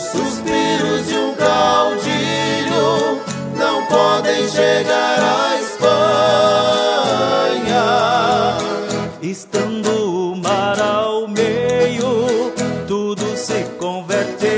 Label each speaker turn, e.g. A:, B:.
A: suspiros de um caudilho não podem chegar à Espanha.
B: Estando o mar ao meio, tudo se converte